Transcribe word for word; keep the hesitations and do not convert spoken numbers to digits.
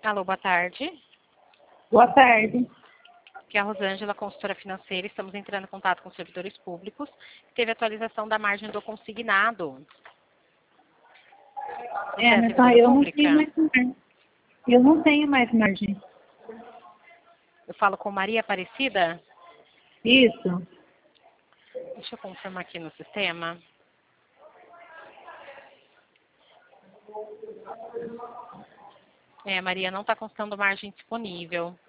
Alô, boa tarde. Boa tarde. Aqui é a Rosângela, consultora financeira. Estamos entrando em contato com servidores públicos. Teve atualização da margem do consignado. Você É, é mas só servidora eu não pública? tenho mais margem. Eu não tenho mais margem. Eu falo com Maria Aparecida? Isso. Deixa eu confirmar aqui no sistema. É, Maria, não está constando margem disponível.